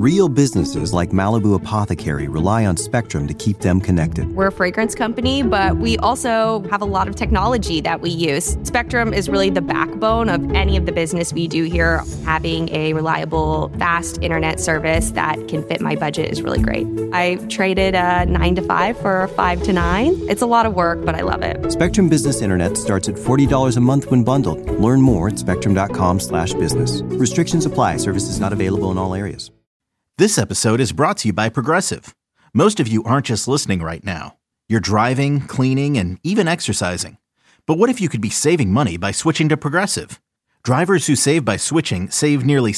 Real businesses like Malibu Apothecary rely on Spectrum to keep them connected. We're a fragrance company, but we also have a lot of technology that we use. Spectrum is really the backbone of any of the business we do here. Having a reliable, fast internet service that can fit my budget is really great. I traded a 9 to 5 for a 5 to 9. It's a lot of work, but I love it. Spectrum Business Internet starts at $40 a month when bundled. Learn more at spectrum.com/business. Restrictions apply. Services not available in all areas. This episode is brought to you by Progressive. Most of you aren't just listening right now. You're driving, cleaning, and even exercising. But what if you could be saving money by switching to Progressive? Drivers who save by switching save nearly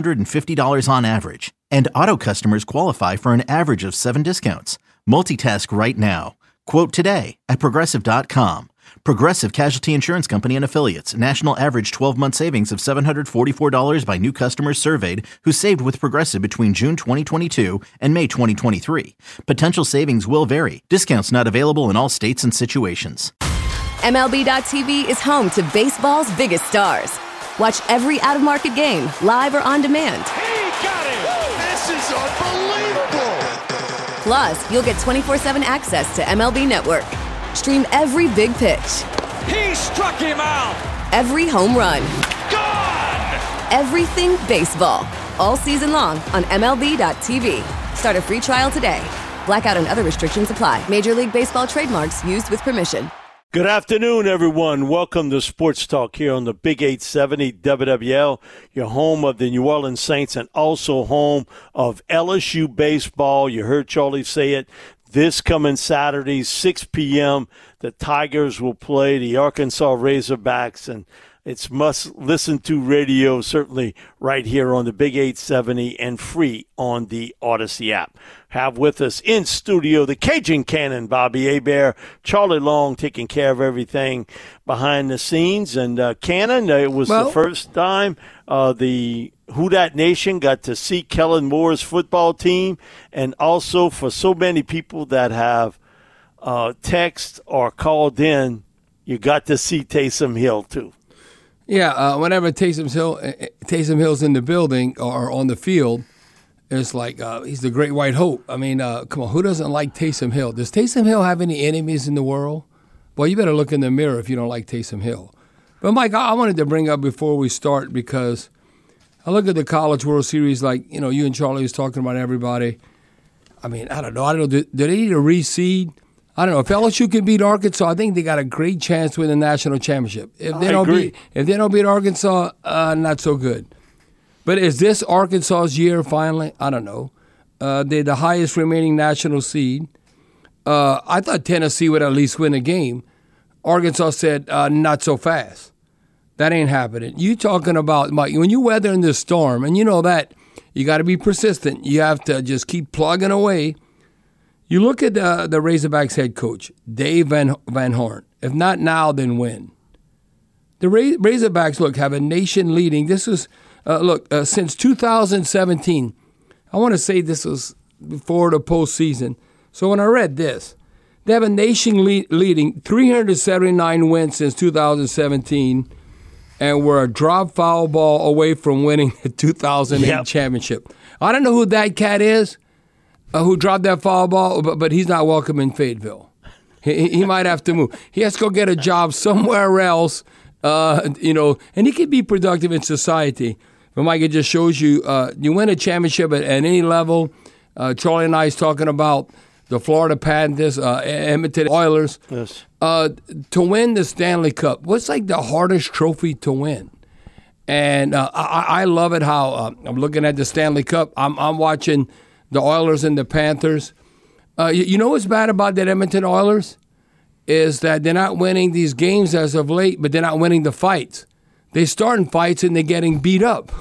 $750 on average. And auto customers qualify for an average of 7 discounts. Multitask right now. Quote today at Progressive.com. Progressive Casualty Insurance Company and Affiliates. National average 12-month savings of $744 by new customers surveyed who saved with Progressive between June 2022 and May 2023. Potential savings will vary. Discounts not available in all states and situations. MLB.tv is home to baseball's biggest stars. Watch every out-of-market game, live or on demand. He got it! This is unbelievable! Plus, you'll get 24/7 access to MLB Network. Stream every big pitch. He struck him out! Every home run. Gone! Everything baseball. All season long on MLB.tv. Start a free trial today. Blackout and other restrictions apply. Major League Baseball trademarks used with permission. Good afternoon, everyone. Welcome to Sports Talk here on the Big 870 WWL, your home of the New Orleans Saints and also home of LSU baseball. You heard Charlie say it. This coming Saturday, 6 p.m., the Tigers will play the Arkansas Razorbacks, and it's must-listen-to radio, certainly right here on the Big 870 and free on the Odyssey app. Have with us in studio the Cajun Cannon, Bobby Hebert, Charlie Long taking care of everything behind the scenes. And Cannon, it was the first time the Who Dat Nation got to see Kellen Moore's football team, and also for so many people that have text or called in, you got to see Taysom Hill too. Yeah, whenever Taysom Hill's in the building or on the field, it's like he's the great white hope. I mean, come on, who doesn't like Taysom Hill? Does Taysom Hill have any enemies in the world? Well, you better look in the mirror if you don't like Taysom Hill. But, Mike, I wanted to bring up before we start because I look at the College World Series like, you know, you and Charlie was talking about everybody. I mean, I don't know. Do they need a reseed? I don't know. If LSU can beat Arkansas, I think they got a great chance to win the national championship. If they don't beat Arkansas, not so good. But is this Arkansas's year finally? I don't know. They're the highest remaining national seed. I thought Tennessee would at least win a game. Arkansas said, not so fast. That ain't happening. You talking about, Mike, when you weather in this storm, and you know that, you got to be persistent. You have to just keep plugging away. You look at the Razorbacks head coach, Dave Van Horn. If not now, then when? The Razorbacks, look, have a nation-leading. This is, since 2017. I want to say this was before the postseason. So when I read this, they have a nation-leading 379 wins since 2017, and we're a drop foul ball away from winning the 2008 championship. I don't know who that cat is. Who dropped that foul ball, but he's not welcome in Fayetteville. He might have to move. He has to go get a job somewhere else, and he can be productive in society. But Mike, it just shows you, you win a championship at any level. Charlie and I is talking about the Florida Panthers, Edmonton Oilers. Yes. To win the Stanley Cup, what's like the hardest trophy to win? And I love it how I'm looking at the Stanley Cup. I'm watching the Oilers and the Panthers. You know what's bad about that Edmonton Oilers? Is that they're not winning these games as of late, but they're not winning the fights. They're starting fights and they're getting beat up.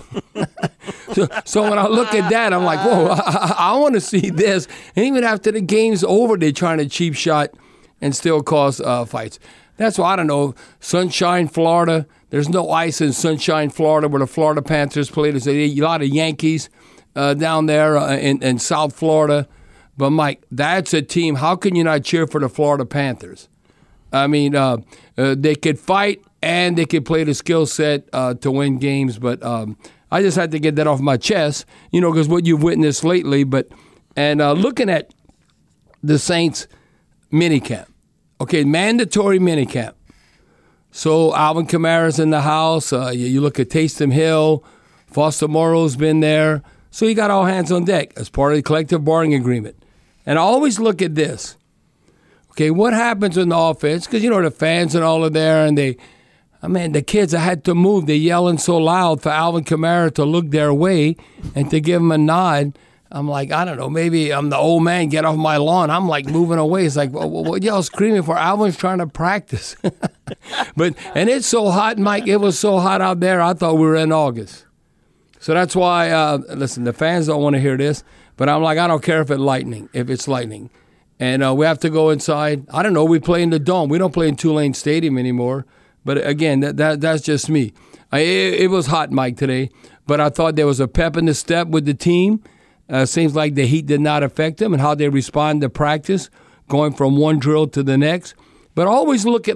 so when I look at that, I'm like, whoa, I want to see this. And even after the game's over, they're trying to cheap shot and still cause fights. That's why, I don't know, Sunshine, Florida. There's no ice in Sunshine, Florida, where the Florida Panthers play. There's a lot of Yankees down there in South Florida. But, Mike, that's a team. How can you not cheer for the Florida Panthers? I mean, they could fight and they could play the skill set to win games. But I just had to get that off my chest, because what you've witnessed lately. And looking at the Saints minicamp, okay, mandatory minicamp. So Alvin Kamara's in the house. You look at Taysom Hill, Foster Moreau's been there. So you got all hands on deck as part of the collective bargaining agreement. And I always look at this. Okay, what happens in the offense? Because, the fans and all are there, and the kids, I had to move. They're yelling so loud for Alvin Kamara to look their way and to give him a nod. I'm like, I don't know, maybe I'm the old man, get off my lawn. I'm like moving away. It's like, what y'all screaming for? Alvin's trying to practice. And it's so hot, Mike. It was so hot out there, I thought we were in August. So that's why, listen, the fans don't want to hear this, but I'm like, I don't care if it's lightning. And we have to go inside. I don't know, we play in the Dome. We don't play in Tulane Stadium anymore. But again, that's just me. It was hot, Mike, today, but I thought there was a pep in the step with the team. Seems like the heat did not affect them and how they respond to practice, going from one drill to the next. But always look at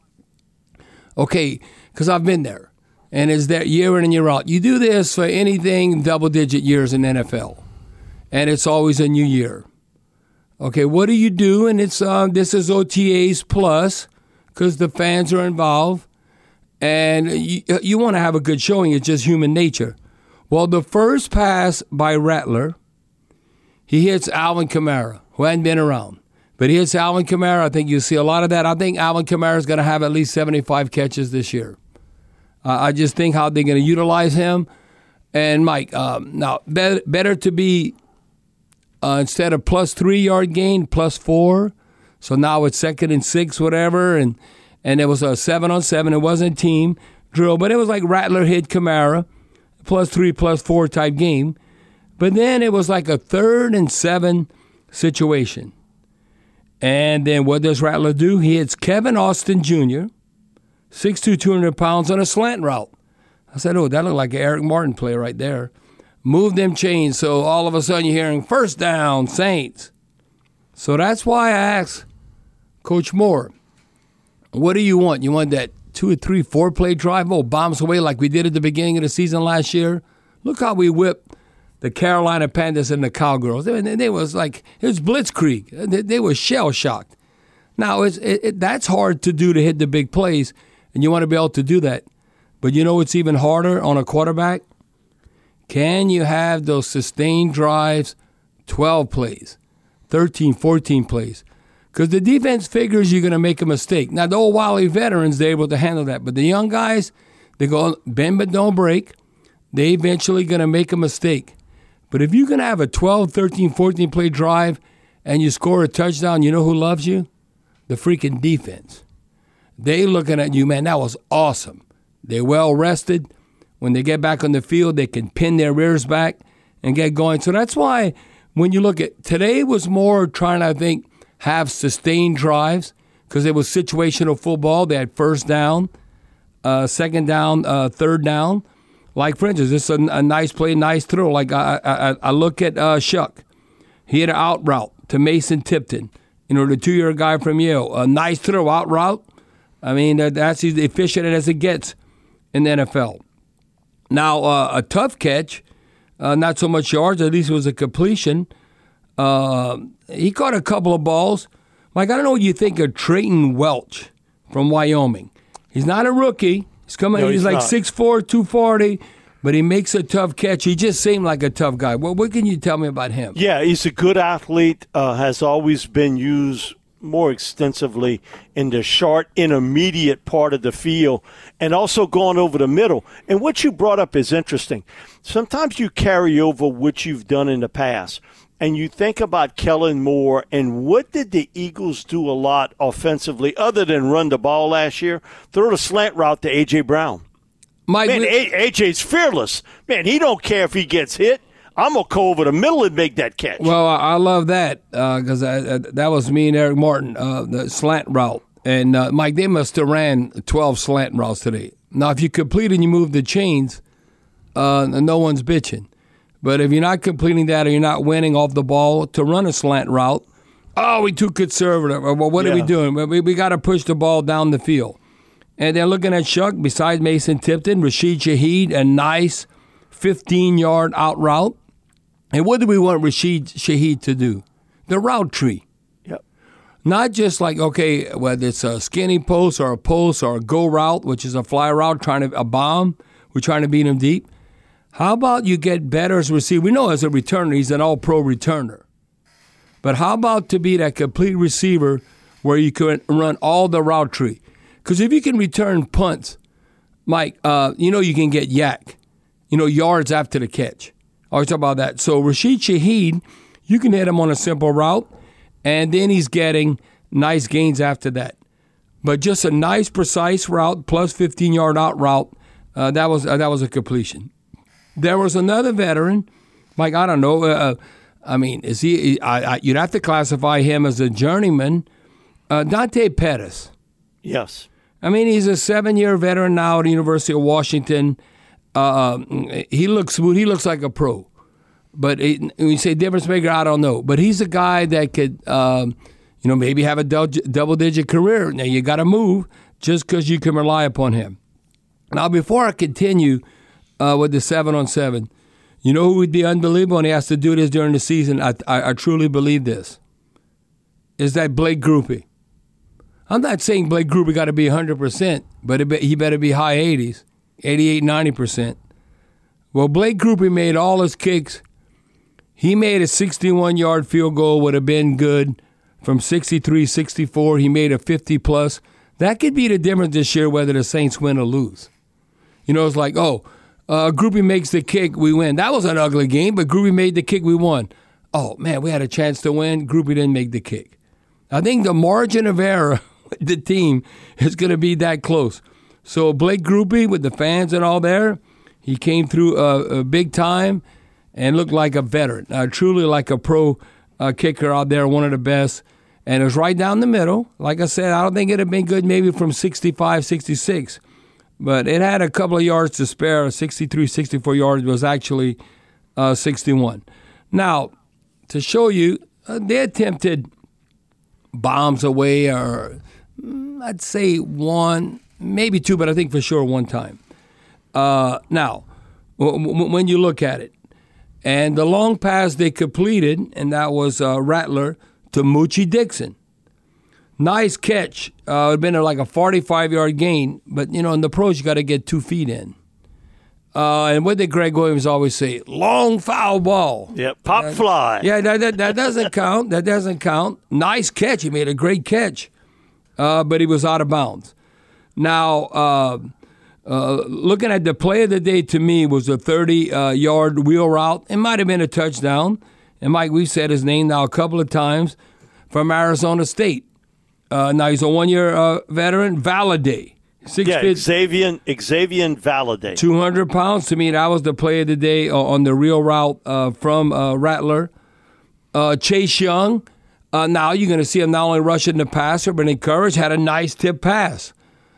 because I've been there, and it's there year in and year out. You do this for anything double-digit years in NFL, and it's always a new year. Okay, what do you do? And it's this is OTAs plus because the fans are involved, and you want to have a good showing. It's just human nature. Well, the first pass by Rattler, he hits Alvin Kamara, who hadn't been around. But he hits Alvin Kamara. I think you'll see a lot of that. I think Alvin Kamara is going to have at least 75 catches this year. I just think how they're going to utilize him. And, Mike, now, better to be, instead of plus 3 yard gain, plus 4. So now it's 2nd and 6, whatever. And it was a 7-on-7. It wasn't team drill. But it was like Rattler hit Kamara, plus 3, plus 4 type game. But then it was like a 3rd and 7 situation. And then what does Rattler do? He hits Kevin Austin Jr., 6'2", 200 pounds, on a slant route. I said, that looked like an Eric Martin play right there. Move them chains, so all of a sudden you're hearing first down, Saints. So that's why I asked Coach Moore, what do you want? You want that 2 or 3, 4-play drive, bombs away like we did at the beginning of the season last year? Look how we whipped the Carolina Panthers and the Cowgirls. They was like, it was blitzkrieg. They were shell-shocked. Now, that's hard to do, to hit the big plays, and you want to be able to do that. But you know what's even harder on a quarterback? Can you have those sustained drives, 12 plays, 13, 14 plays? Because the defense figures you're going to make a mistake. Now, the old Wally veterans, they're able to handle that. But the young guys, they go bend but don't break. They eventually going to make a mistake. But if you're going to have a 12, 13, 14 play drive and you score a touchdown, you know who loves you? The freaking defense. They looking at you, man, that was awesome. They're well rested. When they get back on the field, they can pin their rears back and get going. So that's why when you look at today was more trying to, I think, have sustained drives because it was situational football. They had first down, second down, third down. Like, for instance, this is a nice play, nice throw. Like, I look at Shuck. He had an out route to Mason Tipton, the 2-year guy from Yale. A nice throw, out route. I mean, that's as efficient as it gets in the NFL. Now, a tough catch, not so much yards, at least it was a completion. He caught a couple of balls. Mike, I don't know what you think of Trayton Welch from Wyoming. He's not a rookie. He's coming. No, he's like 6'4", 240, but he makes a tough catch. He just seemed like a tough guy. Well, what can you tell me about him? Yeah, he's a good athlete, has always been used more extensively in the short, intermediate part of the field and also going over the middle. And what you brought up is interesting. Sometimes you carry over what you've done in the past. And you think about Kellen Moore, and what did the Eagles do a lot offensively other than run the ball last year? Throw the slant route to A.J. Brown. A.J.'s fearless. Man, he don't care if he gets hit. I'm going to go over the middle and make that catch. Well, I love that because that was me and Eric Martin, the slant route. And, Mike, they must have ran 12 slant routes today. Now, if you complete and you move the chains, no one's bitching. But if you're not completing that or you're not winning off the ball to run a slant route, we're too conservative. Well, what are we doing? We got to push the ball down the field. And they're looking at Shuck, besides Mason Tipton, Rashid Shaheed, a nice 15-yard out route. And what do we want Rashid Shaheed to do? The route tree. Yep. Not just like, okay, whether it's a skinny post or a go route, which is a fly route, a bomb, we're trying to beat him deep. How about you get better as a receiver? We know as a returner, he's an all-pro returner. But how about to be that complete receiver where you can run all the route tree? Because if you can return punts, Mike, you can get yak, yards after the catch. I always talk about that. So Rashid Shaheed, you can hit him on a simple route, and then he's getting nice gains after that. But just a nice, precise route plus 15-yard out route, that was a completion. There was another veteran, Mike, I don't know. Is he? You'd have to classify him as a journeyman. Dante Pettis. Yes. He's a 7-year veteran now at the University of Washington. He looks smooth. He looks like a pro. But when you say difference maker, I don't know. But he's a guy that could, maybe have a double-digit career. Now, you got to move just because you can rely upon him. Now, before I continue with the 7-on-7, you know who would be unbelievable, and he has to do this during the season? I truly believe this. Is that Blake Grupe. I'm not saying Blake Grupe got to be 100%, but he better be high 80s, 88, 90%. Well, Blake Grupe made all his kicks. He made a 61-yard field goal, would have been good. From 63, 64, he made a 50-plus. That could be the difference this year whether the Saints win or lose. It's like, Grupe makes the kick, we win. That was an ugly game, but Grupe made the kick, we won. Oh, man, we had a chance to win. Grupe didn't make the kick. I think the margin of error with the team is going to be that close. So Blake Grupe, with the fans and all there, he came through a big time and looked like a veteran, truly like a pro kicker out there, one of the best. And it was right down the middle. Like I said, I don't think it would have been good maybe from 65, 66. But it had a couple of yards to spare. 63, 64 yards was actually 61. Now, to show you, they attempted bombs away, or I'd say one, maybe two, but I think for sure one time. Now, when you look at it, and the long pass they completed, and that was Rattler to Moochie Dixon. Nice catch. It would have been like a 45-yard gain, but, in the pros, you got to get 2 feet in. And what did Greg Williams always say? Long foul ball. Yeah, pop fly. Yeah, that doesn't count. That doesn't count. Nice catch. He made a great catch, but he was out of bounds. Now, looking at the play of the day to me was a 30-yard wheel route. It might have been a touchdown. And, Mike, we've said his name now a couple of times, from Arizona State. Now he's a 1-year veteran, Valladay. Xavier Valladay. 200 pounds. To me, that was the play of the day on the real route from Rattler. Chase Young. Now you're going to see him not only rushing the passer, but encouraged, had a nice tip pass.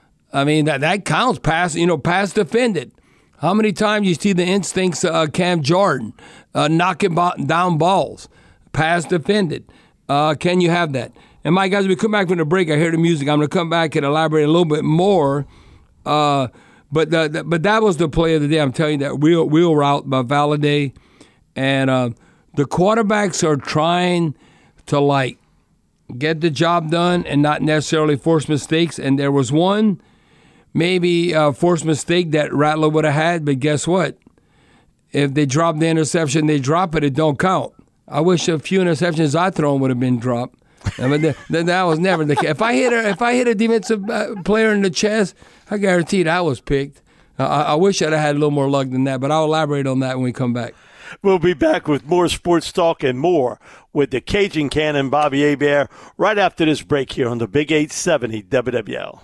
That counts. Pass defended. How many times you see the instincts of Cam Jordan knocking down balls? Pass defended. Can you have that? And, my guys, when we come back from the break, I hear the music. I'm going to come back and elaborate a little bit more. But that was the play of the day. I'm telling you, that wheel route by Valladay. And the quarterbacks are trying to, get the job done and not necessarily force mistakes. And there was one maybe forced mistake that Rattler would have had, but guess what? If they drop the interception, they drop it. It don't count. I wish a few interceptions I thrown would have been dropped. But that was never the case. If I hit a defensive player in the chest, I guarantee that was picked. I wish I'd have had a little more luck than that, but I'll elaborate on that when we come back. We'll be back with more sports talk and more with the Cajun Cannon, Bobby Hebert, right after this break here on the Big 870 WWL.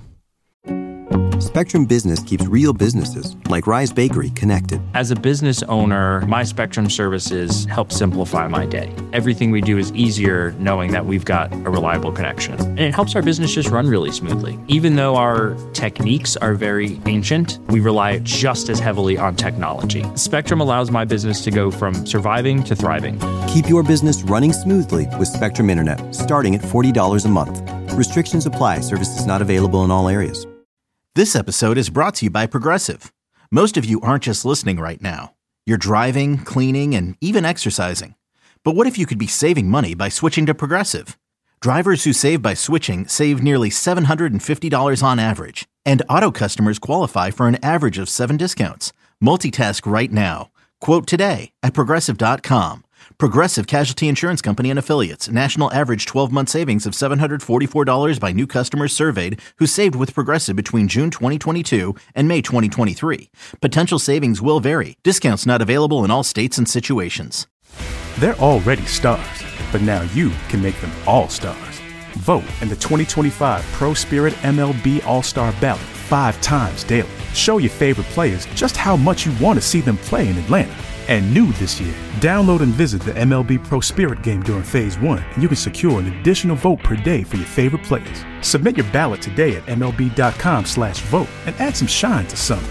Spectrum Business keeps real businesses, like Rise Bakery, connected. As a business owner, my Spectrum services help simplify my day. Everything we do is easier knowing that we've got a reliable connection. And it helps our business just run really smoothly. Even though our techniques are very ancient, we rely just as heavily on technology. Spectrum allows my business to go from surviving to thriving. Keep your business running smoothly with Spectrum Internet, starting at $40 a month. Restrictions apply. Services not available in all areas. This episode is brought to you by Progressive. Most of you aren't just listening right now. You're driving, cleaning, and even exercising. But what if you could be saving money by switching to Progressive? Drivers who save by switching save nearly $750 on average, and auto customers qualify for an average of 7 discounts. Multitask right now. Quote today at Progressive.com. Progressive Casualty Insurance Company and Affiliates. National average 12-month savings of $744 by new customers surveyed who saved with Progressive between June 2022 and May 2023. Potential savings will vary. Discounts not available in all states and situations. They're already stars, but now you can make them all stars. Vote in the 2025 Pro Spirit MLB All-Star Ballot 5 times daily. Show your favorite players just how much you want to see them play in Atlanta. And new this year, download and visit the MLB Pro Spirit game during Phase 1, and you can secure an additional vote per day for your favorite players. Submit your ballot today at MLB.com/vote and add some shine to summer.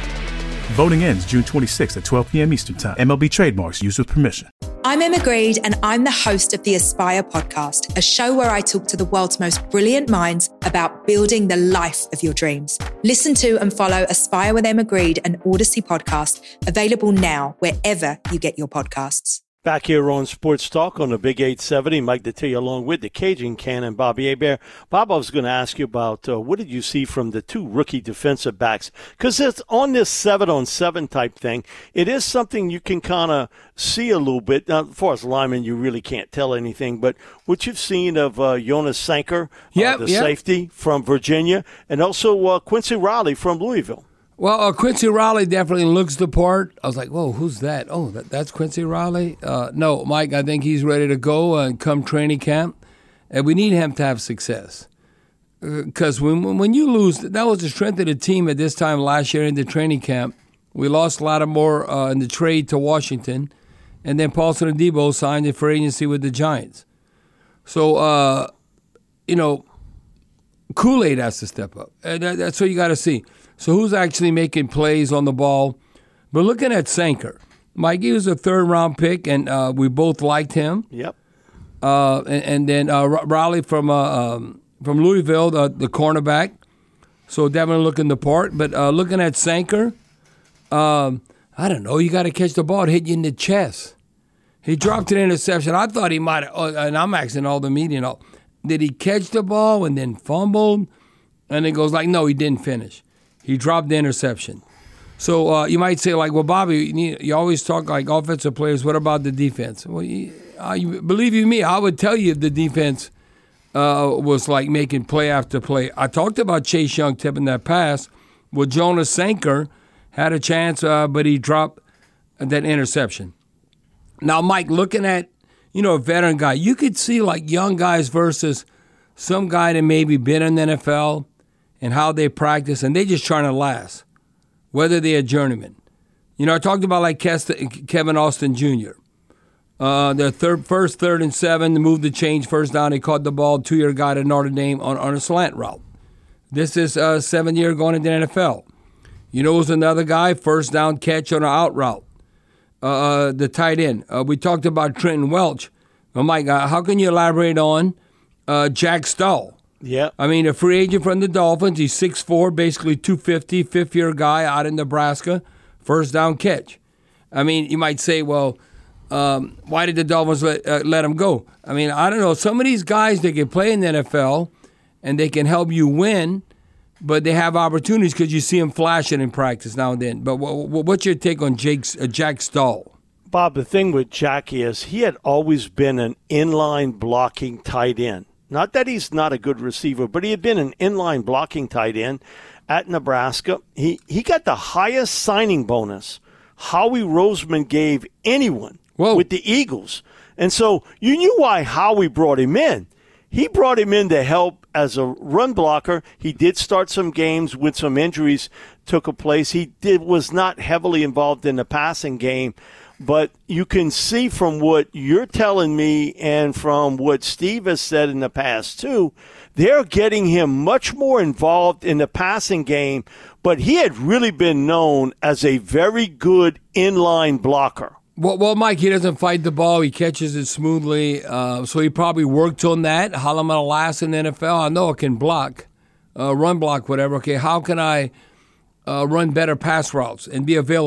Voting ends June 26th at 12 p.m. Eastern Time. MLB trademarks used with permission. I'm Emma Greed, and I'm the host of the Aspire podcast, a show where I talk to the world's most brilliant minds about building the life of your dreams. Listen to and follow Aspire with Emma Greed, an Odyssey podcast, available now wherever you get your podcasts. Back here on Sports Talk on the Big 870, Mike Detillier along with the Cajun Cannon, Bobby Hebert. Bob, I was going to ask you about what did you see from the 2 rookie defensive backs? Because it's on this 7-on-7 type thing. It is something you can kind of see a little bit. Now, as far as linemen, you really can't tell anything. But what you've seen of Jonas Sanker, safety from Virginia, and also Quincy Riley from Louisville. Well, Quincy Riley definitely looks the part. I was like, whoa, who's that? Oh, that's Quincy Riley? No, Mike, I think he's ready to go and come training camp. And we need him to have success. Because when you lose, that was the strength of the team at this time last year in the training camp. We lost Lattimore in the trade to Washington. And then Paulson Adebo signed a free agency with the Giants. So, Kool-Aid has to step up. And that's what you got to see. So who's actually making plays on the ball? But looking at Sanker, Mike, he was a 3rd-round pick, and we both liked him. Yep. And then Riley from Louisville, the cornerback. So definitely looking the part. But looking at Sanker, I don't know. You got to catch the ball. It hit you in the chest. He dropped an interception. I thought he might have, and I'm asking all the media, did he catch the ball and then fumbled? And it goes like, no, he didn't finish. He dropped the interception. So you might say, like, well, Bobby, you always talk like offensive players. What about the defense? Well, believe you me, I would tell you if the defense was like making play after play. I talked about Chase Young tipping that pass. Well, Jonas Sanker had a chance, but he dropped that interception. Now, Mike, looking at, a veteran guy, you could see like young guys versus some guy that maybe been in the NFL and how they practice, and they just trying to last, whether they're a journeyman. I talked about like Kevin Austin Jr. Their first 3rd and 7, the move to change, first down, he caught the ball, 2-year guy to Notre Dame on a slant route. This is 7-year going into the NFL. Who's another guy, first down catch on an out route, the tight end. We talked about Trenton Welch. Well, Mike, how can you elaborate on Jack Stahl? Yeah. I mean, a free agent from the Dolphins. He's 6'4", basically 250, 5th-year guy out in Nebraska, first down catch. I mean, you might say, well, why did the Dolphins let him go? I mean, I don't know. Some of these guys, they can play in the NFL, and they can help you win, but they have opportunities because you see them flashing in practice now and then. But what's your take on Jack Stahl? Bob, the thing with Jack is he had always been an inline blocking tight end. Not that he's not a good receiver, but he had been an inline blocking tight end at Nebraska. He got the highest signing bonus Howie Roseman gave anyone with the Eagles. And so you knew why Howie brought him in. He brought him in to help as a run blocker. He did start some games with some injuries took place. He was not heavily involved in the passing game. But you can see from what you're telling me and from what Steve has said in the past, too, they're getting him much more involved in the passing game. But he had really been known as a very good inline blocker. Well, Mike, he doesn't fight the ball. He catches it smoothly. So he probably worked on that. How am I going to last in the NFL? I know I can block, run block, whatever. Okay, how can I run better pass routes and be available?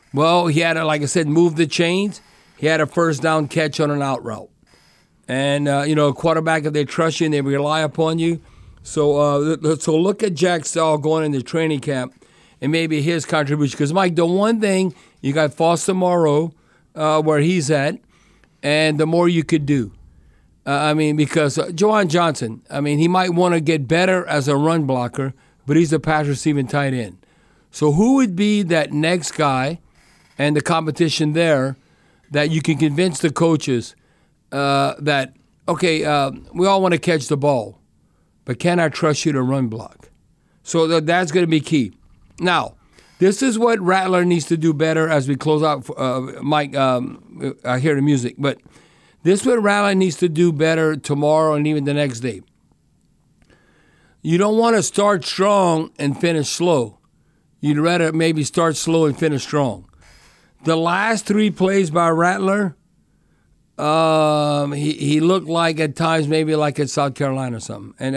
Well, he had to, like I said, move the chains. He had a first down catch on an out route. And, a quarterback, if they trust you and they rely upon you. So look at Jack Stahl going into training camp and maybe his contribution. Because, Mike, the one thing, you got Foster Moreau where he's at, and the more you could do. Because Juwan Johnson, he might want to get better as a run blocker, but he's a pass receiving tight end. So who would be that next guy and the competition there that you can convince the coaches that, we all want to catch the ball, but can I trust you to run block? So that's going to be key. Now, this is what Rattler needs to do better as we close out. Mike, I hear the music, but this is what Rattler needs to do better tomorrow and even the next day. You don't want to start strong and finish slow. You'd rather maybe start slow and finish strong. The last 3 plays by Rattler, he looked like at times maybe like at South Carolina or something. And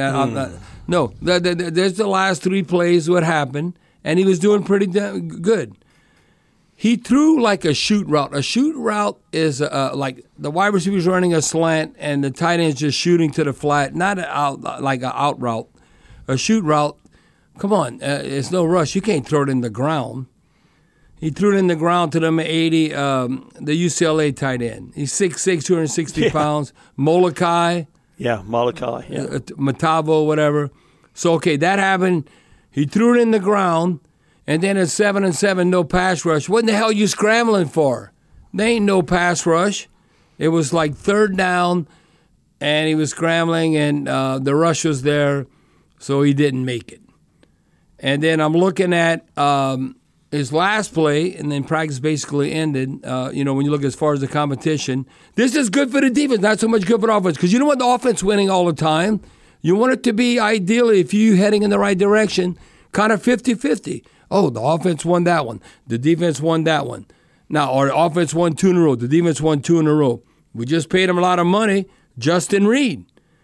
there's the last 3 plays what happened, and he was doing pretty good. He threw like a shoot route. A shoot route is like the wide receiver's running a slant and the tight end's just shooting to the flat, not like an out route. A shoot route, come on, it's no rush. You can't throw it in the ground. He threw it in the ground to number 80, the UCLA tight end. He's 6'6", 260 pounds. Molokai. Yeah, Molokai. Yeah. Matavo, whatever. So, that happened. He threw it in the ground, and then at 7-7, no pass rush. What in the hell are you scrambling for? There ain't no pass rush. It was like 3rd down, and he was scrambling, and the rush was there, so he didn't make it. And then I'm looking at his last play, and then practice basically ended. When you look as far as the competition, this is good for the defense, not so much good for the offense. Because you don't want the offense winning all the time. You want it to be ideally, if you heading in the right direction, kind of 50-50. Oh, the offense won that one. The defense won that one. Now, or the offense won 2 in a row. The defense won 2 in a row. We just paid him a lot of money. Justin Reed,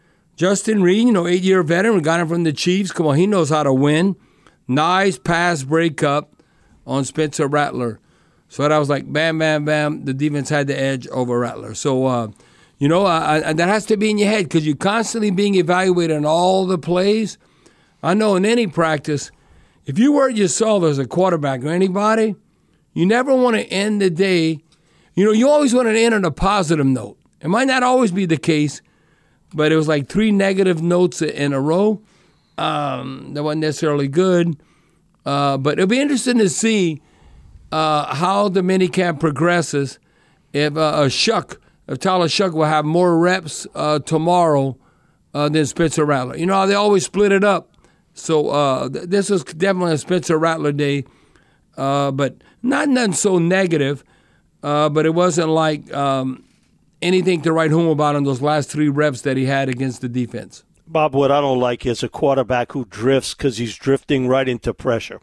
8-year veteran. We got him from the Chiefs. Come on, he knows how to win. Nice pass breakup on Spencer Rattler. So that was like bam, bam, bam. The defense had the edge over Rattler. So, that has to be in your head because you're constantly being evaluated on all the plays. I know in any practice, if you were yourself as a quarterback or anybody, you never want to end the day. You always want to end on a positive note. It might not always be the case, but it was like 3 negative notes in a row. That wasn't necessarily good. But it'll be interesting to see how the minicamp progresses. If Tyler Shuck will have more reps tomorrow than Spencer Rattler. You know how they always split it up. So this is definitely a Spencer Rattler day, but nothing so negative. But it wasn't like anything to write home about in those last 3 reps that he had against the defense. Bob, what I don't like is a quarterback who drifts because he's drifting right into pressure.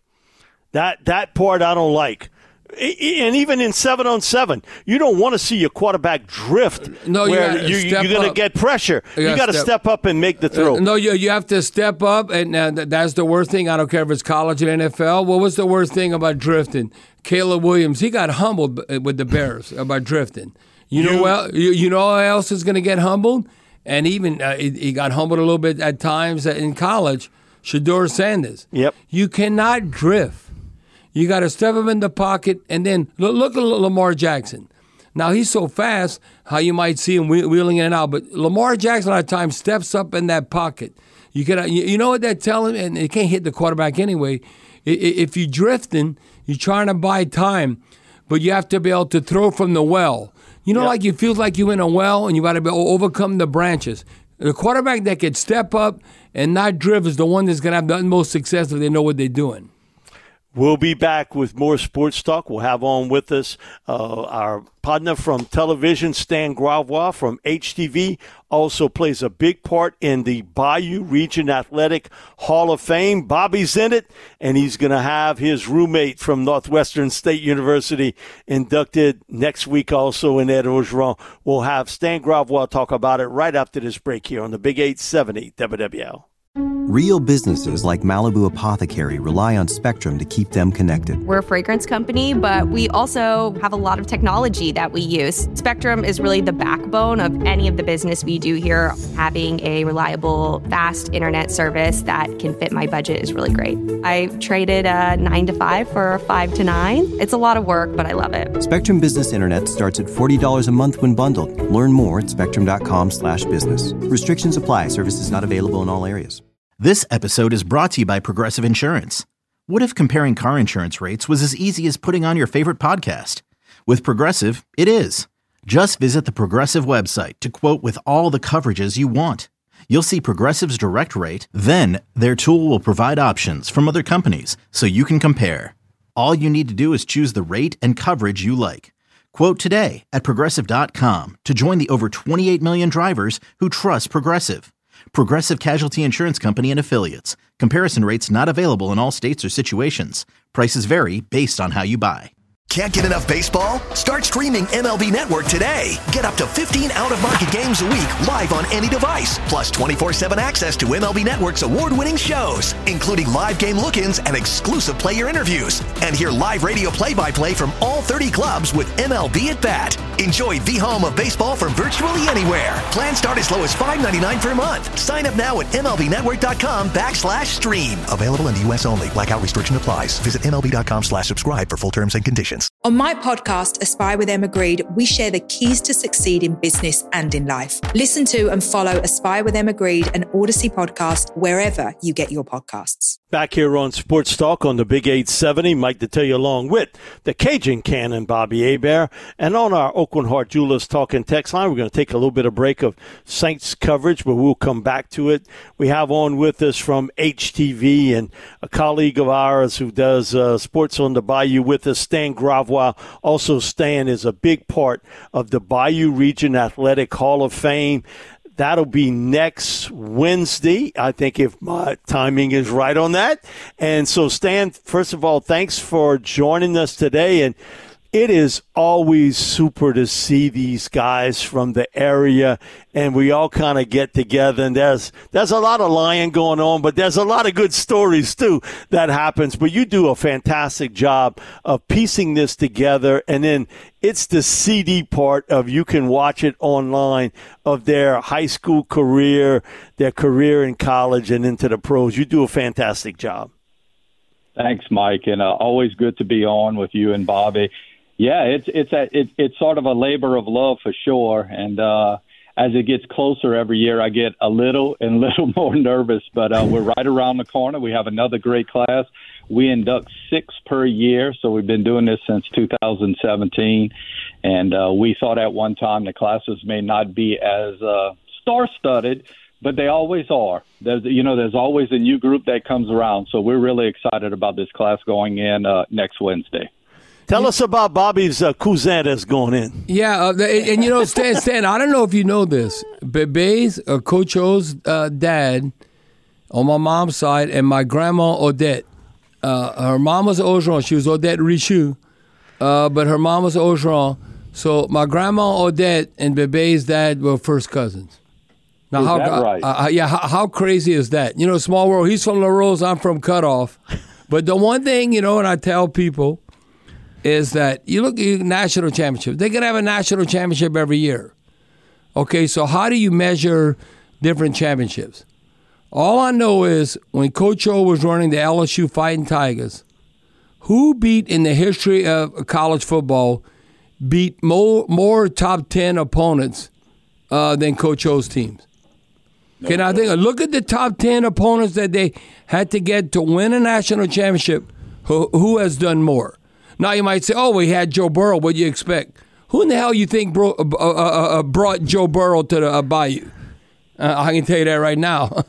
That part I don't like. And even in 7-on-7, you don't want to see your quarterback drift where you're going to get pressure. You got to step up and make the throw. You have to step up, and that's the worst thing. I don't care if it's college or NFL. What was the worst thing about drifting? Caleb Williams, he got humbled with the Bears about drifting. You know who else is going to get humbled? And even he got humbled a little bit at times in college, Shedeur Sanders. Yep. You cannot drift. You got to step him in the pocket, and then look at Lamar Jackson. Now, he's so fast, how you might see him wheeling in and out, but Lamar Jackson at times steps up in that pocket. You know what they're telling, and they can't hit the quarterback anyway. If you're drifting, you're trying to buy time, but you have to be able to throw from the well. Like you feel like you're in a well, and you got to be able to overcome the branches. The quarterback that can step up and not drift is the one that's going to have the most success if they know what they're doing. We'll be back with more sports talk. We'll have on with us our partner from television, Stan Gravois from HTV, also plays a big part in the Bayou Region Athletic Hall of Fame. Bobby's in it, and he's going to have his roommate from Northwestern State University inducted next week also in Ed Orgeron. We'll have Stan Gravois talk about it right after this break here on the Big 870 WWL. Real businesses like Malibu Apothecary rely on Spectrum to keep them connected. We're a fragrance company, but we also have a lot of technology that we use. Spectrum is really the backbone of any of the business we do here. Having a reliable, fast internet service that can fit my budget is really great. I traded a 9 to 5 for a 5 to 9. It's a lot of work, but I love it. Spectrum Business Internet starts at $40 a month when bundled. Learn more at spectrum.com/business. Restrictions apply. Services not available in all areas. This episode is brought to you by Progressive Insurance. What if comparing car insurance rates was as easy as putting on your favorite podcast? With Progressive, it is. Just visit the Progressive website to quote with all the coverages you want. You'll see Progressive's direct rate, then their tool will provide options from other companies so you can compare. All you need to do is choose the rate and coverage you like. Quote today at Progressive.com to join the over 28 million drivers who trust Progressive. Progressive Casualty Insurance Company and Affiliates. Comparison rates not available in all states or situations. Prices vary based on how you buy. Can't get enough baseball? Start streaming MLB Network today. Get up to 15 out-of-market games a week live on any device. Plus 24/7 access to MLB Network's award-winning shows, including live game look-ins and exclusive player interviews. And hear live radio play-by-play from all 30 clubs with MLB at Bat. Enjoy the home of baseball from virtually anywhere. Plans start as low as $5.99 per month. Sign up now at MLBnetwork.com/stream. Available in the U.S. only. Blackout restriction applies. Visit MLB.com/subscribe for full terms and conditions. On my podcast, Aspire with Emma Greed, we share the keys to succeed in business and in life. Listen to and follow Aspire with Emma Greed and Odyssey podcast wherever you get your podcasts. Back here on Sports Talk on the Big 870, Mike Detillier along with the Cajun Cannon, Bobby Hebert. And on our Oakland Heart Jewelers Talking text line, we're going to take a little bit of break of Saints coverage, but we'll come back to it. We have on with us from HTV and a colleague of ours who does sports on the Bayou with us, Stan Gravois. Also, Stan is a big part of the Bayou Region Athletic Hall of Fame. That'll be next Wednesday, I think, if my timing is right on that. And so, Stan, first of all, thanks for joining us today. And it is always super to see these guys from the area, and we all kind of get together, and there's a lot of lying going on, but there's a lot of good stories, too, that happens. But you do a fantastic job of piecing this together, and then it's the CD part of you can watch it online of their high school career, their career in college, and into the pros. You do a fantastic job. Thanks, Mike, and always good to be on with you and Bobby. Yeah, it's sort of a labor of love for sure, and as it gets closer every year, I get a little more nervous. But we're right around the corner. We have another great class. We induct 6 per year, so we've been doing this since 2017. And we thought at one time the classes may not be as star-studded, but they always are. There's always a new group that comes around. So we're really excited about this class going in next Wednesday. Tell us about Bobby's cousin that's going in. Yeah, and Stan, I don't know if you know this. Bebe's, Coach O's dad, on my mom's side, and my grandma Odette. Her mom was Ogeron. She was Odette Richoux, but her mom was Ogeron. So my grandma Odette and Bebe's dad were first cousins. Now, is that right? How crazy is that? Small world. He's from La Rose. I'm from Cutoff. But the one thing, and I tell people, is that you look at national championships. They're going to have a national championship every year. Okay, so how do you measure different championships? All I know is when Coach O was running the LSU Fighting Tigers, who beat in the history of college football, beat more top 10 opponents than Coach O's teams? Okay, now look at the top 10 opponents that they had to get to win a national championship. Who has done more? Now you might say, we had Joe Burrow. What do you expect? Who in the hell you think brought Joe Burrow to the Bayou? I can tell you that right now.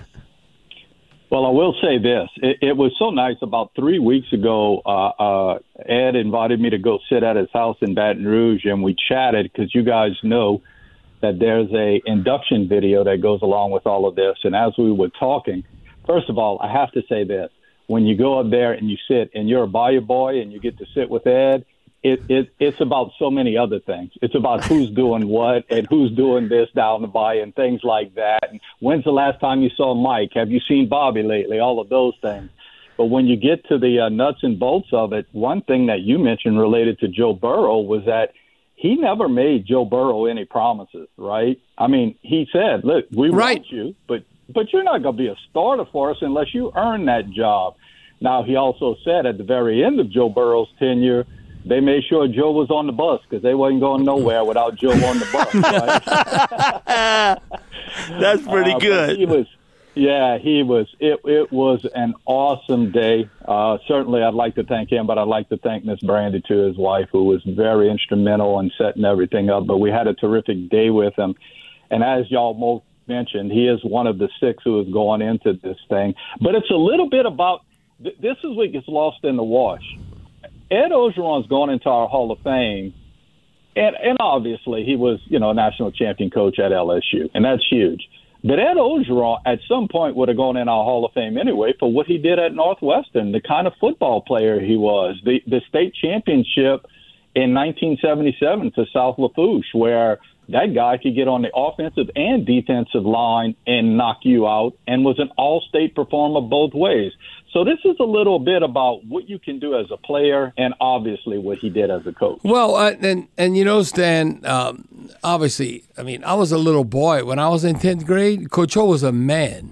Well, I will say this. It was so nice. About 3 weeks ago, Ed invited me to go sit at his house in Baton Rouge, and we chatted because you guys know that there's a induction video that goes along with all of this. And as we were talking, first of all, I have to say this. When you go up there and you sit and you're a Bayou boy and you get to sit with Ed, it's about so many other things. It's about who's doing what and who's doing this down the bay and things like that. And when's the last time you saw Mike? Have you seen Bobby lately? All of those things. But when you get to the nuts and bolts of it, one thing that you mentioned related to Joe Burrow was that he never made Joe Burrow any promises, right? I mean, he said, look, we want you, but you're not going to be a starter for us unless you earn that job. Now, he also said at the very end of Joe Burrow's tenure, they made sure Joe was on the bus because they wasn't going nowhere without Joe on the bus, right? That's pretty good. He was. It was an awesome day. Certainly, I'd like to thank him, but I'd like to thank Miss Brandy, too, his wife, who was very instrumental in setting everything up. But we had a terrific day with him. And as y'all both mentioned, he is one of the 6 who is going into this thing. But it's a little bit about this is what gets lost in the wash. Ed Orgeron's going into our Hall of Fame, and obviously he was, a national champion coach at LSU, and that's huge. But Ed Orgeron at some point would have gone in our Hall of Fame anyway for what he did at Northwestern, the kind of football player he was, the state championship in 1977 to South Lafourche, where that guy could get on the offensive and defensive line and knock you out and was an all-state performer both ways. So this is a little bit about what you can do as a player and obviously what he did as a coach. Well, and Stan, obviously, I mean, I was a little boy. When I was in 10th grade, Coach O was a man.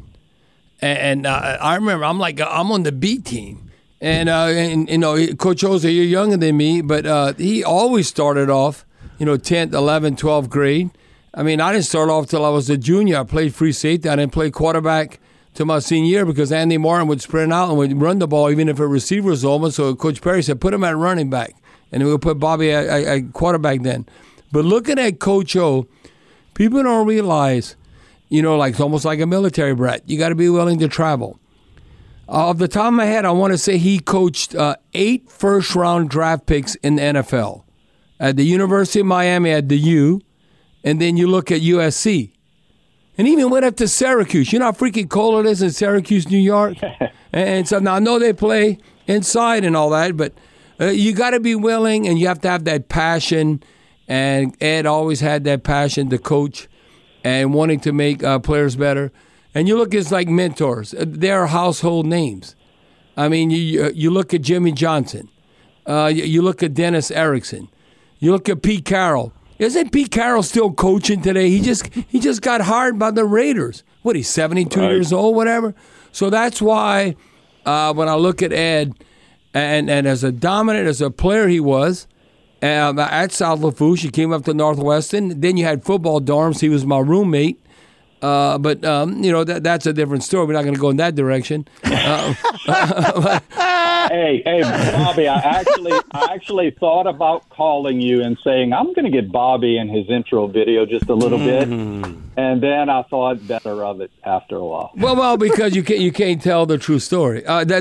And I remember I'm on the B team. And Coach O's a year younger than me, but he always started off, 10th, 11th, 12th grade. I mean, I didn't start off till I was a junior. I played free safety. I didn't play quarterback to my senior year because Andy Martin would sprint out and would run the ball even if a receiver was open. So Coach Perry said, put him at running back. And we would put Bobby at quarterback then. But looking at Coach O, people don't realize, it's almost like a military brat. You got to be willing to travel. Off the top of my head, I want to say he coached 8 first-round draft picks in the NFL. At the University of Miami, at the U, and then you look at USC. And even went up to Syracuse. You know how freaking cold it is in Syracuse, New York? And so now I know they play inside and all that, but you got to be willing and you have to have that passion. And Ed always had that passion to coach and wanting to make players better. And you look at like mentors. They're household names. I mean, you look at Jimmy Johnson. You look at Dennis Erickson. You look at Pete Carroll. Isn't Pete Carroll still coaching today? He just got hired by the Raiders. What, he's 72 years old, whatever? So that's why when I look at Ed, and as a dominant as a player he was, at South Lafourche, he came up to Northwestern. Then you had football dorms. He was my roommate. But that's a different story. We're not going to go in that direction. Hey, Bobby, I actually thought about calling you and saying I'm going to get Bobby in his intro video just a little bit, and then I thought better of it after a while. Well, because you can't tell the true story.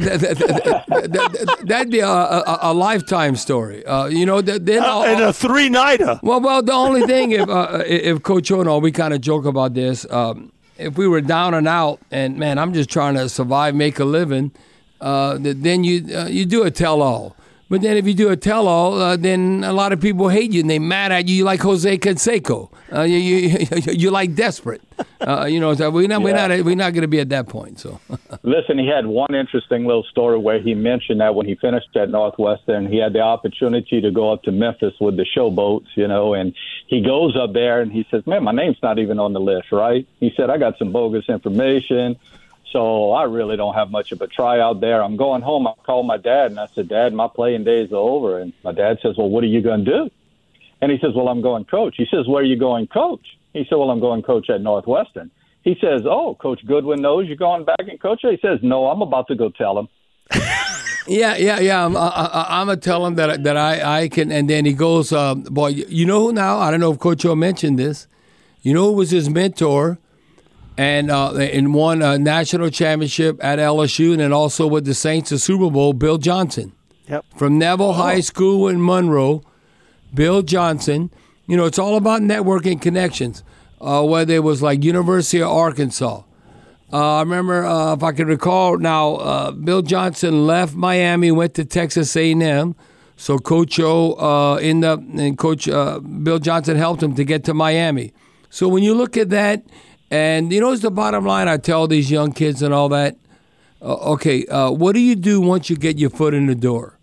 That'd be a lifetime story. And a 3-nighter. Well, the only thing if Coach Ono, we kind of joke about this. If we were down and out, and man, I'm just trying to survive, make a living. Then you do a tell-all. But then if you do a tell-all, then a lot of people hate you and they mad at you. You like Jose Canseco. You like desperate. So we're not going to be at that point. So listen, he had one interesting little story where he mentioned that when he finished at Northwestern, he had the opportunity to go up to Memphis with the Showboats, and he goes up there and he says, "Man, my name's not even on the list, right?" He said, "I got some bogus information. So I really don't have much of a tryout there. I'm going home. I called my dad, and I said, Dad, my playing days are over. And my dad says, well, what are you going to do? And he says, well, I'm going coach. He says, where are you going coach? He said, well, I'm going coach at Northwestern. He says, oh, Coach Goodwin knows you're going back and coach? He says, no, I'm about to go tell him. Yeah. I'm going to tell him that I can. And then he goes, boy, you know who now? I don't know if Coach O mentioned this. You know who was his mentor? And won a national championship at LSU and then also with the Saints, the Super Bowl, Bill Johnson. Yep. From Neville High School in Monroe, Bill Johnson. It's all about networking connections, whether it was like University of Arkansas. I remember, if I can recall now, Bill Johnson left Miami, went to Texas A&M. So Coach O and Coach Bill Johnson helped him to get to Miami. So when you look at that, and it's the bottom line I tell these young kids and all that, what do you do once you get your foot in the door?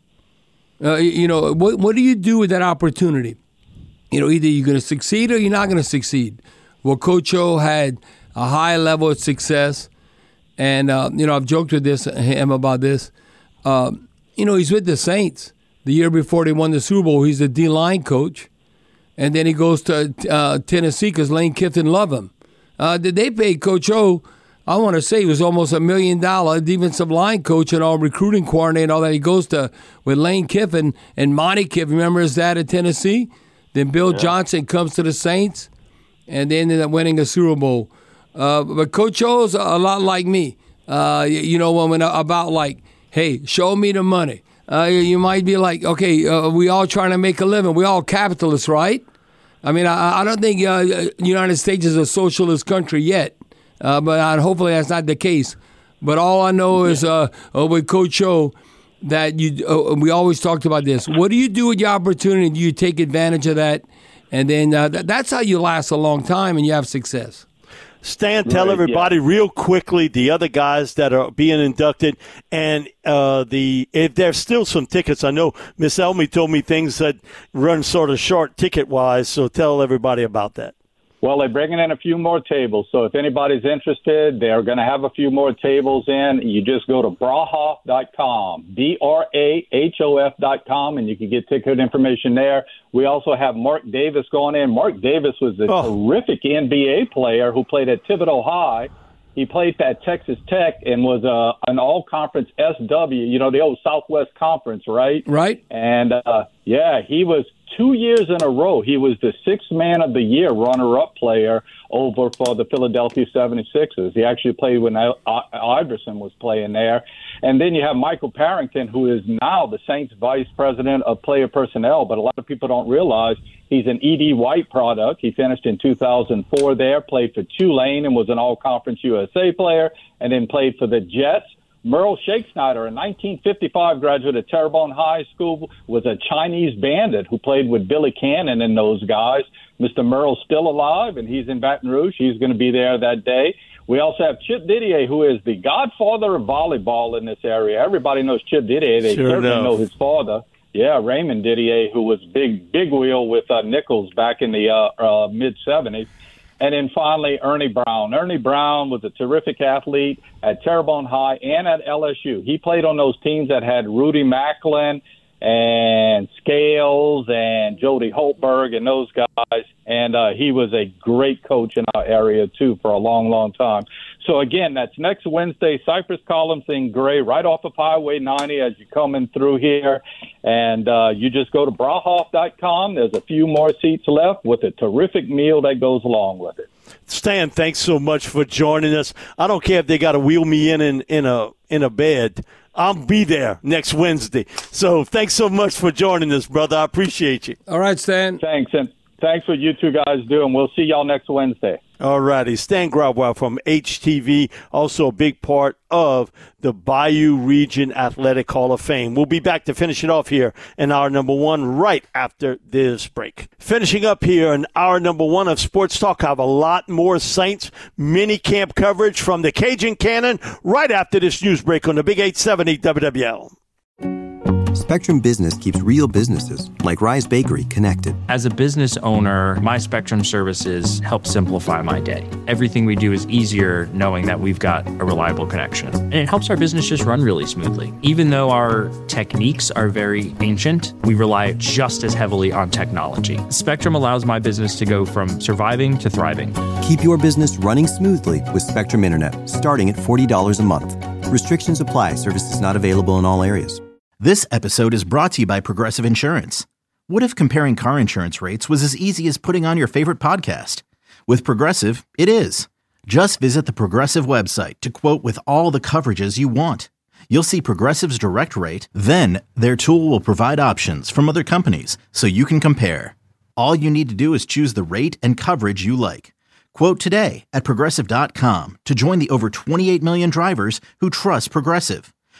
What do you do with that opportunity? Either you're going to succeed or you're not going to succeed. Well, Coach O had a high level of success, and I've joked with him about this. He's with the Saints. The year before they won the Super Bowl, he's the D-line coach, and then he goes to Tennessee because Lane Kiffin loved him. They paid Coach O, I want to say, he was almost $1 million defensive line coach and all recruiting coordinator and all that. He goes to with Lane Kiffin and Monty Kiffin. Remember his dad at Tennessee? Then Bill Johnson comes to the Saints, and they ended up winning a Super Bowl. But Coach O's a lot like me. When about like, hey, show me the money. You might be like, okay, we all trying to make a living. We all capitalists, right? I mean, I don't think United States is a socialist country yet, but hopefully that's not the case. But all I know is with Coach O that we always talked about this. What do you do with your opportunity? Do you take advantage of that? And then that's how you last a long time and you have success. Stan, tell everybody real quickly the other guys that are being inducted, and if there's still some tickets. I know Miss Elmy told me things that run sort of short ticket-wise, so tell everybody about that. Well, they're bringing in a few more tables, so if anybody's interested, they're going to have a few more tables in. You just go to Brahoff.com, BRAHOF.com, and you can get ticket information there. We also have Mark Davis going in. Mark Davis was a terrific NBA player who played at Thibodeau High. He played at Texas Tech and was an all-conference SW, the old Southwest Conference, right? Right. And, he was 2 years in a row. He was the Sixth Man of the Year runner-up player over for the Philadelphia 76ers. He actually played when Iverson was playing there. And then you have Michael Parrington, who is now the Saints Vice President of Player Personnel, but a lot of people don't realize he's an E.D. White product. He finished in 2004 there, played for Tulane and was an All-Conference USA player, and then played for the Jets. Merle Shakesnyder, a 1955 graduate of Terrebonne High School, was a Chinese bandit who played with Billy Cannon and those guys. Mr. Merle's still alive, and he's in Baton Rouge. He's going to be there that day. We also have Chip Didier, who is the godfather of volleyball in this area. Everybody knows Chip Didier. They certainly know his father. Yeah, Raymond Didier, who was big wheel with Nichols back in the mid-'70s. And then finally, Ernie Brown. Ernie Brown was a terrific athlete at Terrebonne High and at LSU. He played on those teams that had Rudy Macklin and Scales and Jody Holtberg and those guys. And he was a great coach in our area, too, for a long, long time. So, again, that's next Wednesday, Cypress Columns in Gray, right off of Highway 90 as you're coming through here. And you just go to Brahoff.com. There's a few more seats left with a terrific meal that goes along with it. Stan, thanks so much for joining us. I don't care if they got to wheel me in a bed. I'll be there next Wednesday. So thanks so much for joining us, brother. I appreciate you. All right, Stan. Thanks, and thanks for you two guys doing. We'll see y'all next Wednesday. All righty. Stan Grabwell from HTV, also a big part of the Bayou Region Athletic Hall of Fame. We'll be back to finish it off here in hour number one right after this break. Finishing up here in hour number one of Sports Talk, I have a lot more Saints mini camp coverage from the Cajun Cannon right after this news break on the Big 870 WWL. Spectrum Business keeps real businesses, like Rise Bakery, connected. As a business owner, my Spectrum services help simplify my day. Everything we do is easier knowing that we've got a reliable connection. And it helps our business just run really smoothly. Even though our techniques are very ancient, we rely just as heavily on technology. Spectrum allows my business to go from surviving to thriving. Keep your business running smoothly with Spectrum Internet, starting at $40 a month. Restrictions apply. Services not available in all areas. This episode is brought to you by Progressive Insurance. What if comparing car insurance rates was as easy as putting on your favorite podcast? With Progressive, it is. Just visit the Progressive website to quote with all the coverages you want. You'll see Progressive's direct rate, then their tool will provide options from other companies so you can compare. All you need to do is choose the rate and coverage you like. Quote today at Progressive.com to join the over 28 million drivers who trust Progressive.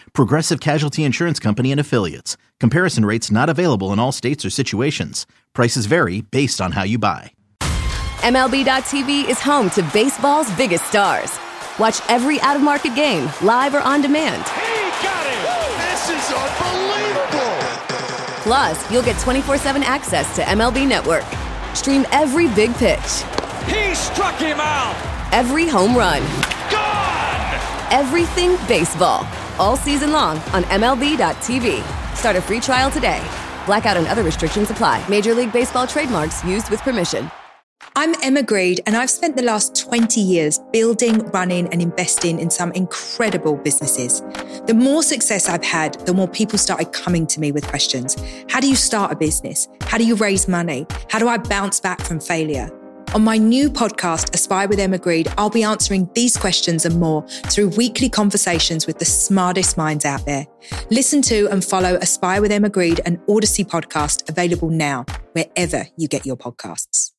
Progressive Casualty Insurance Company and Affiliates. Comparison rates not available in all states or situations. Prices vary based on how you buy. MLB.tv is home to baseball's biggest stars. Watch every out-of-market game, live or on demand. He got him! This is unbelievable! Plus, you'll get 24/7 access to MLB Network. Stream every big pitch. He struck him out! Every home run. Gone! Everything baseball. All season long on MLB.tv. Start a free trial today. Blackout and other restrictions apply. Major League Baseball trademarks used with permission. I'm Emma Greed, and I've spent the last 20 years building, running, and investing in some incredible businesses. The more success I've had, the more people started coming to me with questions. How do you start a business? How do you raise money? How do I bounce back from failure? On my new podcast, Aspire with Emma Greed, I'll be answering these questions and more through weekly conversations with the smartest minds out there. Listen to and follow Aspire with Emma Greed, an Odyssey podcast, available now, wherever you get your podcasts.